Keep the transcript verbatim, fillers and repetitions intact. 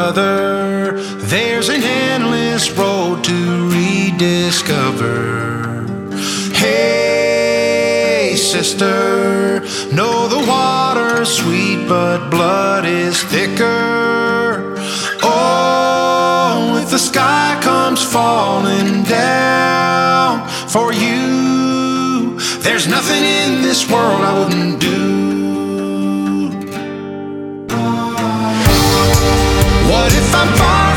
brother, there's an endless road to rediscover. Hey, sister, know the water's sweet, but blood is thicker. Oh, if the sky comes falling down for you, there's nothing in this world I wouldn't do. What if I'm far